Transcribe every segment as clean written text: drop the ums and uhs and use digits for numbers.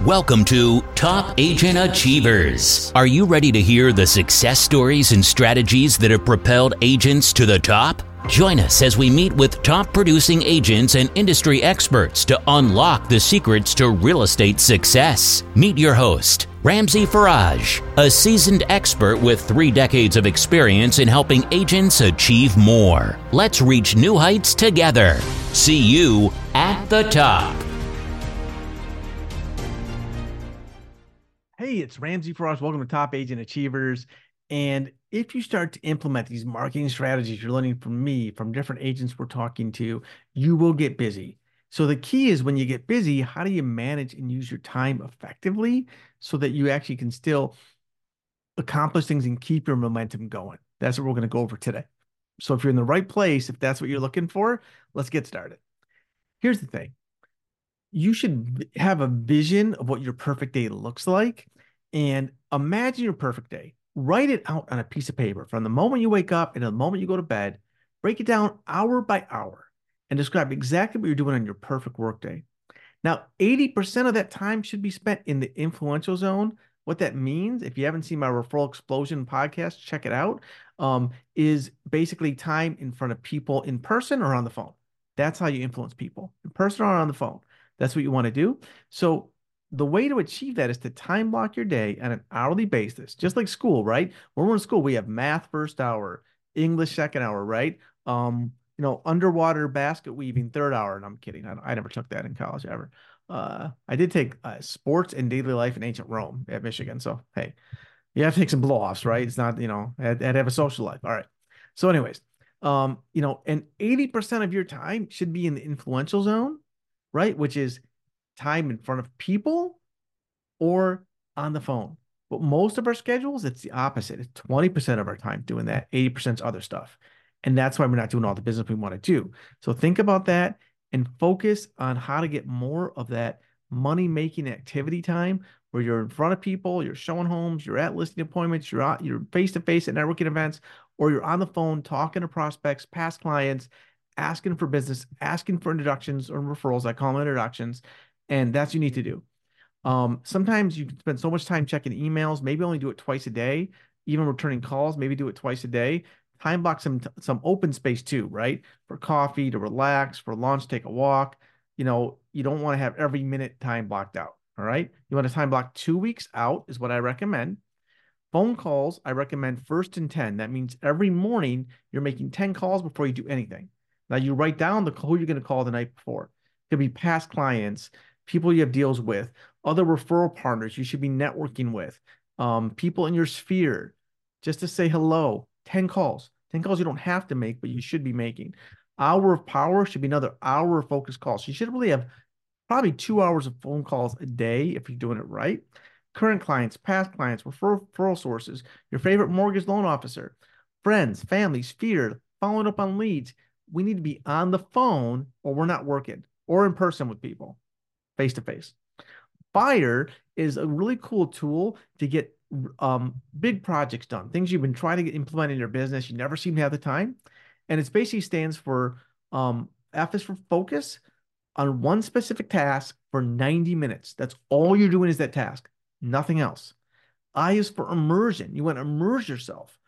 Welcome to Top Agent Achievers. Are you ready to hear the success stories and strategies that have propelled agents to the top? Join us as we meet with top producing agents and industry experts to unlock the secrets to real estate success. Meet your host, Ramsey Faraj, a seasoned expert with 3 decades of experience in helping agents achieve more. Let's reach new heights together. See you at the top. Hey, it's Ramsey Faraj. Welcome to Top Agent Achievers. And if you start to implement these marketing strategies you're learning from me, from different agents we're talking to, you will get busy. So the key is when you get busy, how do you manage and use your time effectively so that you actually can still accomplish things and keep your momentum going? That's what we're going to go over today. So if you're in the right place, if that's what you're looking for, let's get started. Here's the thing. You should have a vision of what your perfect day looks like and imagine your perfect day. Write it out on a piece of paper from the moment you wake up and the moment you go to bed. Break it down hour by hour and describe exactly what you're doing on your perfect workday. Now, 80% of that time should be spent in the influential zone. What that means, if you haven't seen my Referral Explosion podcast, check it out, is basically time in front of people in person or on the phone. That's how you influence people, in person or on the phone. That's what you want to do. So the way to achieve that is to time block your day on an hourly basis, just like school, right? When we're in school, we have math first hour, English second hour, right? Underwater basket weaving third hour. And I'm kidding. I never took that in college ever. I did take sports and daily life in ancient Rome at Michigan. So, hey, you have to take some blow-offs, right? It's not, I had to have a social life. All right. So anyways, and 80% of your time should be in the influential zone, right? Which is time in front of people or on the phone. But most of our schedules, it's the opposite. It's 20% of our time doing that, 80% is other stuff. And that's why we're not doing all the business we want to do. So think about that and focus on how to get more of that money-making activity time where you're in front of people, you're showing homes, you're at listing appointments, you're face-to-face at networking events, or you're on the phone talking to prospects, past clients, asking for business, asking for introductions or referrals. I call them introductions. And that's what you need to do. Sometimes you can spend so much time checking emails, maybe only do it twice a day, even returning calls, maybe do it twice a day. Time block some open space too, right? For coffee, to relax, for lunch, take a walk. You don't want to have every minute time blocked out. All right. You want to time block 2 weeks out is what I recommend. Phone calls, I recommend first and 10. That means every morning you're making 10 calls before you do anything. Now you write down who you're going to call the night before. It could be past clients, people you have deals with, other referral partners you should be networking with, people in your sphere, just to say hello. 10 calls. 10 calls you don't have to make, but you should be making. Hour of power should be another hour of focused calls. So you should really have probably 2 hours of phone calls a day if you're doing it right. Current clients, past clients, referral sources, your favorite mortgage loan officer, friends, family, sphere, following up on leads. We need to be on the phone or we're not working, or in person with people, face to face. Fire is a really cool tool to get big projects done, things you've been trying to get implemented in your business. You never seem to have the time. And it basically stands for F is for focus on one specific task for 90 minutes. That's all you're doing is that task, nothing else. I is for immersion. You want to immerse yourself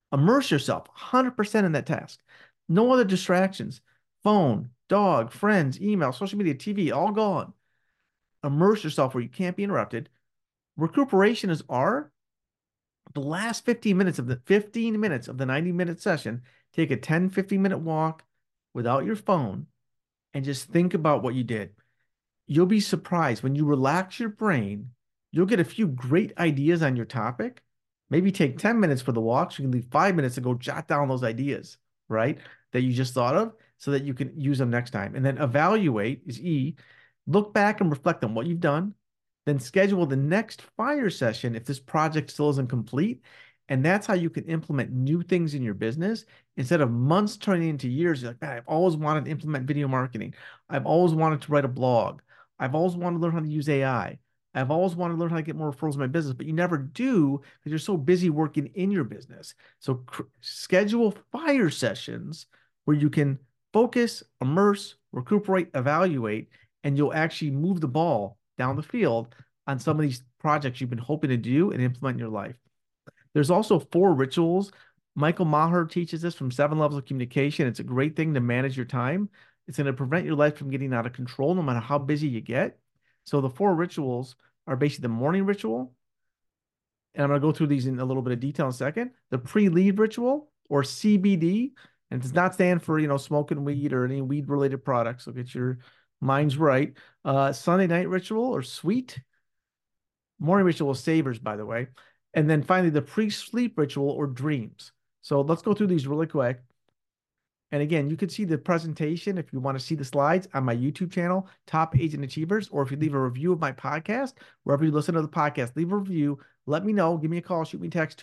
100% in that task. No other distractions. Phone, dog, friends, email, social media, TV, all gone. Immerse yourself where you can't be interrupted. Recuperation is R. The last 15 minutes of the 90-minute session, take a 10, 15-minute walk without your phone and just think about what you did. You'll be surprised when you relax your brain, you'll get a few great ideas on your topic. Maybe take 10 minutes for the walk. So you can leave 5 minutes and go jot down those ideas, right? That you just thought of so that you can use them next time. And then evaluate is E. Look back and reflect on what you've done. Then schedule the next fire session if this project still isn't complete. And that's how you can implement new things in your business instead of months turning into years. You're like, man, I've always wanted to implement video marketing. I've always wanted to write a blog. I've always wanted to learn how to use AI. I've always wanted to learn how to get more referrals in my business, but you never do because you're so busy working in your business. So schedule fire sessions where you can focus, immerse, recuperate, evaluate, and you'll actually move the ball down the field on some of these projects you've been hoping to do and implement in your life. There's also 4 rituals. Michael Maher teaches this from 7 levels of communication. It's a great thing to manage your time. It's going to prevent your life from getting out of control no matter how busy you get. So the 4 rituals are basically the morning ritual, and I'm going to go through these in a little bit of detail in a second. The pre-lead ritual, or CBD, and it does not stand for, smoking weed or any weed related products. So get your minds right. Sunday night ritual, or sweet. Morning ritual is savers, by the way. And then finally, the pre-sleep ritual, or dreams. So let's go through these really quick. And again, you can see the presentation if you want to see the slides on my YouTube channel, Top Agent Achievers, or if you leave a review of my podcast, wherever you listen to the podcast, leave a review. Let me know. Give me a call. Shoot me a text,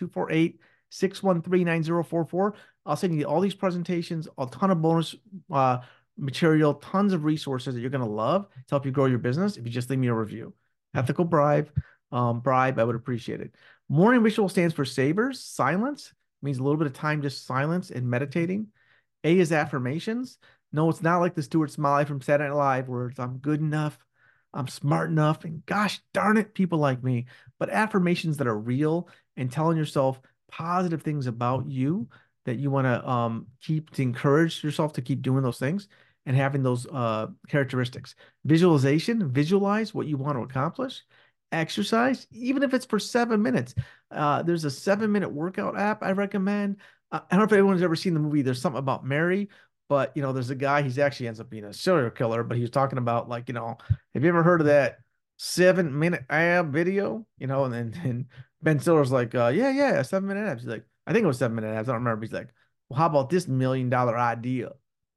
248-613-9044. I'll send you all these presentations, a ton of bonus material, tons of resources that you're going to love to help you grow your business if you just leave me a review. Ethical bribe, I would appreciate it. Morning ritual stands for savers, silence. It means a little bit of time, just silence and meditating. A is affirmations. No, it's not like the Stuart Smalley from Saturday Night Live where it's I'm good enough, I'm smart enough, and gosh darn it, people like me. But affirmations that are real and telling yourself positive things about you that you want to keep to encourage yourself to keep doing those things and having those characteristics. Visualization, visualize what you want to accomplish. Exercise, even if it's for 7 minutes. There's a 7-minute workout app I recommend. I don't know if anyone's ever seen the movie There's Something About Mary, but there's a guy, he's actually ends up being a serial killer, but he was talking about have you ever heard of that 7-minute ab video? And then Ben Stiller's like, yeah, 7-minute abs. He's like, I think it was 7-minute abs. I don't remember. He's like, well, how about this $1 million idea?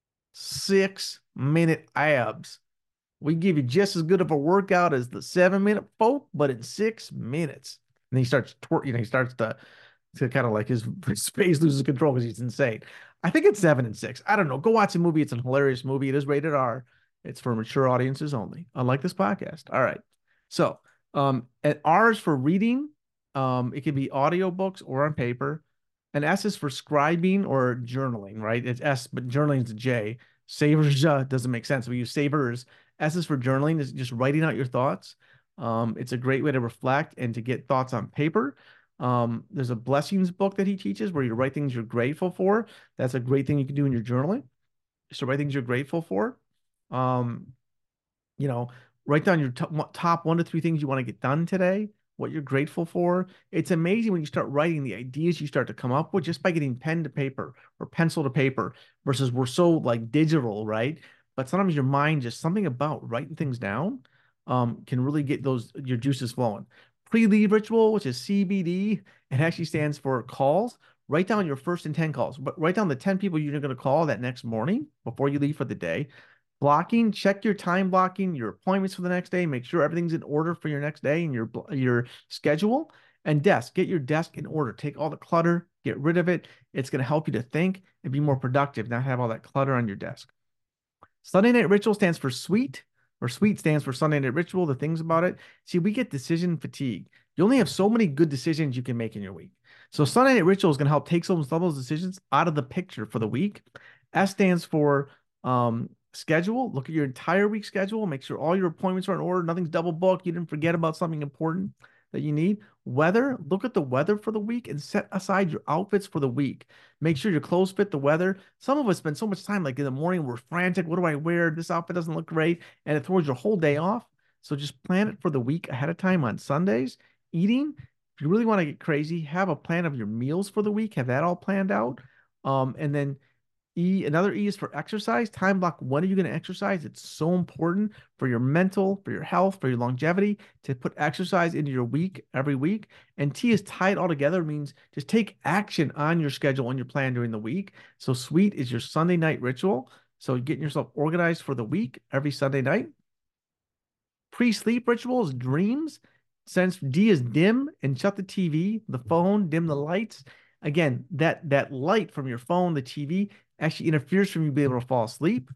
6-minute abs. We give you just as good of a workout as the 7-minute folk, but in 6 minutes. And he starts he starts to kind of like his face loses control because he's insane. I think it's 7 and 6. I don't know. Go watch the movie. It's a hilarious movie. It is rated R. It's for mature audiences only, unlike this podcast. All right. So, and R is for reading. It can be audiobooks or on paper. And S is for scribing or journaling, right? It's S, but journaling is a J. Savers doesn't make sense. We use savers. S is for journaling, is just writing out your thoughts. It's a great way to reflect and to get thoughts on paper. There's a blessings book that he teaches where you write things you're grateful for. That's a great thing you can do in your journaling. Just to write things you're grateful for. Write down your top 1 to 3 things you want to get done today, what you're grateful for. It's amazing when you start writing the ideas you start to come up with just by getting pen to paper or pencil to paper versus we're so like digital, right? But sometimes your mind, just something about writing things down can really get your juices flowing. Pre-lead ritual, which is CBD, it actually stands for calls. Write down your first and 10 calls, but write down the 10 people you're going to call that next morning before you leave for the day. Blocking, check your time blocking, your appointments for the next day, make sure everything's in order for your next day and your schedule. And desk, get your desk in order. Take all the clutter, get rid of it. It's going to help you to think and be more productive, not have all that clutter on your desk. Sunday night ritual stands for sweet, or sweet stands for Sunday night ritual, the things about it. See, we get decision fatigue. You only have so many good decisions you can make in your week. So Sunday night ritual is going to help take some of those decisions out of the picture for the week. S stands for schedule. Look at your entire week schedule. Make sure all your appointments are in order. Nothing's double booked. You didn't forget about something important that you need. Weather, look at the weather for the week and set aside your outfits for the week. Make sure your clothes fit the weather. Some of us spend so much time, like in the morning, we're frantic. What do I wear? This outfit doesn't look great. And it throws your whole day off. So just plan it for the week ahead of time on Sundays. Eating, if you really want to get crazy, have a plan of your meals for the week. Have that all planned out. And then another E is for exercise. Time block. When are you going to exercise? It's so important for your mental, for your health, for your longevity to put exercise into your week every week. And T is tied all together. It means just take action on your schedule and your plan during the week. So sweet is your Sunday night ritual. So getting yourself organized for the week every Sunday night. Pre-sleep rituals, dreams. Since D is dim and shut the TV, the phone, dim the lights. Again, that light from your phone, the TV, actually interferes from you being able to fall asleep.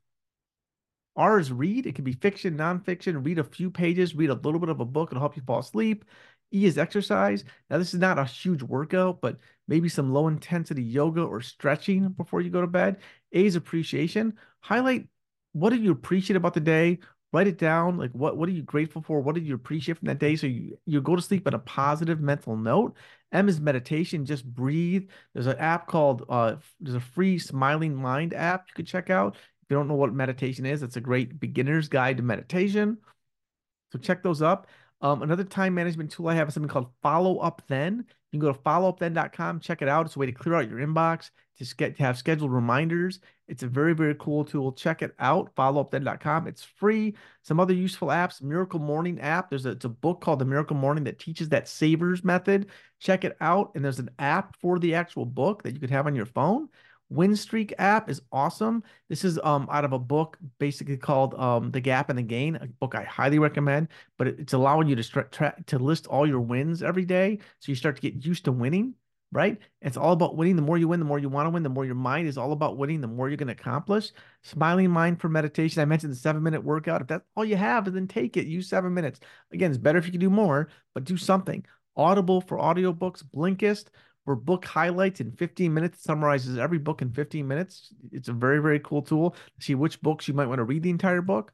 R is read. It can be fiction, nonfiction. Read a few pages, read a little bit of a book. It'll help you fall asleep. E is exercise. Now, this is not a huge workout, but maybe some low intensity yoga or stretching before you go to bed. A is appreciation. Highlight what do you appreciate about the day? Write it down. Like what are you grateful for? What did you appreciate from that day? So you go to sleep on a positive mental note. M is meditation. Just breathe. There's an app called there's a free Smiling Mind app you could check out. If you don't know what meditation is, it's a great beginner's guide to meditation. So check those up. Another time management tool I have is something called Follow Up Then. You can go to followupthen.com, check it out. It's a way to clear out your inbox, to have scheduled reminders. It's a very, very cool tool. Check it out, followupthen.com. It's free. Some other useful apps, Miracle Morning app. It's a book called The Miracle Morning that teaches that savers method. Check it out. And there's an app for the actual book that you could have on your phone. Winstreak app is awesome. This is out of a book basically called The Gap and the Gain, a book I highly recommend, but it's allowing you to list all your wins every day. So you start to get used to winning, right? It's all about winning. The more you win, the more you want to win, the more your mind is all about winning, the more you're going to accomplish. Smiling Mind for meditation. I mentioned the 7-minute workout. If that's all you have, then take it. Use 7 minutes. Again, it's better if you can do more, but do something. Audible for audiobooks, Blinkist for book highlights in 15 minutes. It summarizes every book in 15 minutes. It's a very, very cool tool to see which books you might want to read the entire book.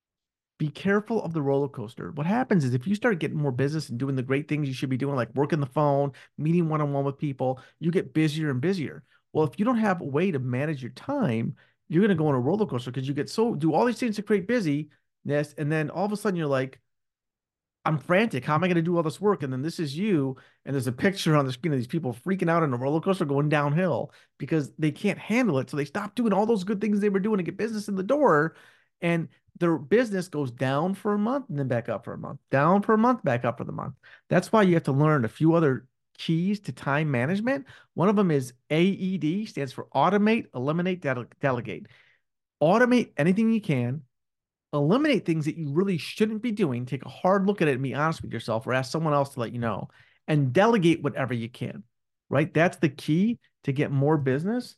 Be careful of the roller coaster. What happens is if you start getting more business and doing the great things you should be doing, like working the phone, meeting one-on-one with people, you get busier and busier. Well, if you don't have a way to manage your time, you're going to go on a roller coaster because you do all these things to create busyness, and then all of a sudden you're like, I'm frantic. How am I going to do all this work? And then this is you, and there's a picture on the screen of these people freaking out on a roller coaster going downhill because they can't handle it. So they stop doing all those good things they were doing to get business in the door, and their business goes down for a month and then back up for a month, down for a month, back up for the month. That's why you have to learn a few other keys to time management. One of them is AED, stands for automate, eliminate, delegate. Automate anything you can. Eliminate things that you really shouldn't be doing. Take a hard look at it and be honest with yourself, or ask someone else to let you know, and delegate whatever you can, right? That's the key to get more business.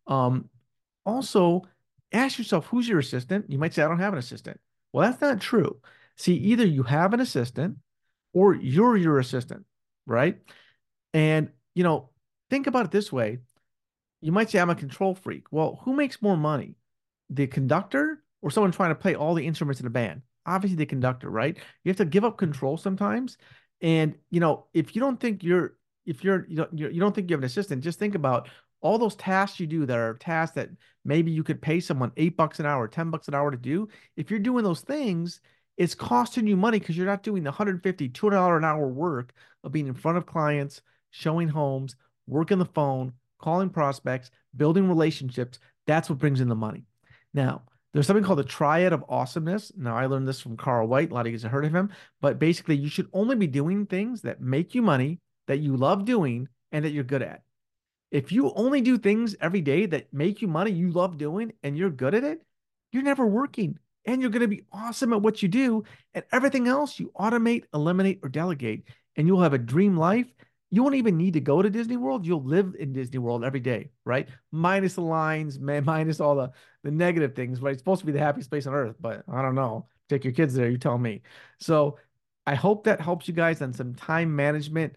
Also, ask yourself, who's your assistant? You might say, I don't have an assistant. Well, that's not true. See, either you have an assistant or you're your assistant, right? And, think about it this way. You might say, I'm a control freak. Well, who makes more money? The conductor or someone trying to play all the instruments in a band? Obviously the conductor, right? You have to give up control sometimes. And, if you don't think you don't think you have an assistant, just think about all those tasks you do that are tasks that maybe you could pay someone $8 an hour, $10 an hour to do. If you're doing those things, it's costing you money because you're not doing the $150, $200 an hour work of being in front of clients, showing homes, working the phone, calling prospects, building relationships. That's what brings in the money. Now, there's something called the triad of awesomeness. Now, I learned this from Carl White. A lot of you guys have heard of him. But basically, you should only be doing things that make you money, that you love doing, and that you're good at. If you only do things every day that make you money, you love doing, and you're good at it, you're never working. And you're going to be awesome at what you do. And everything else, you automate, eliminate, or delegate. And you'll have a dream life. You won't even need to go to Disney World. You'll live in Disney World every day, right? Minus the lines, minus all the negative things, right? It's supposed to be the happiest place on earth, but I don't know. Take your kids there, you tell me. So I hope that helps you guys on some time management,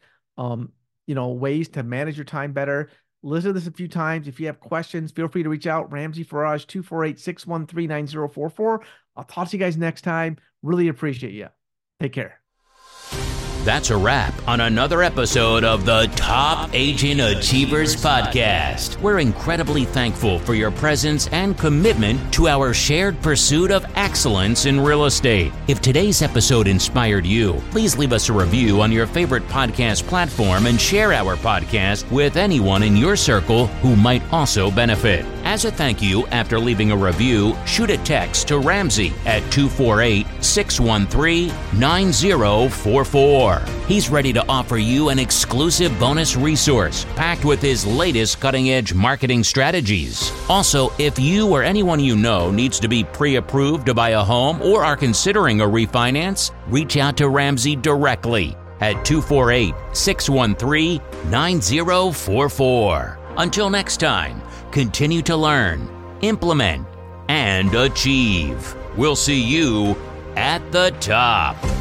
ways to manage your time better. Listen to this a few times. If you have questions, feel free to reach out. Ramsey Faraj, 248-613-9044. I'll talk to you guys next time. Really appreciate you. Take care. That's a wrap on another episode of the Top Agent Achievers Podcast. We're incredibly thankful for your presence and commitment to our shared pursuit of excellence in real estate. If today's episode inspired you, please leave us a review on your favorite podcast platform and share our podcast with anyone in your circle who might also benefit. As a thank you, after leaving a review, shoot a text to Ramsey at 248-613-9044. He's ready to offer you an exclusive bonus resource packed with his latest cutting-edge marketing strategies. Also, if you or anyone you know needs to be pre-approved to buy a home or are considering a refinance, reach out to Ramsey directly at 248-613-9044. Until next time, continue to learn, implement, and achieve. We'll see you at the top.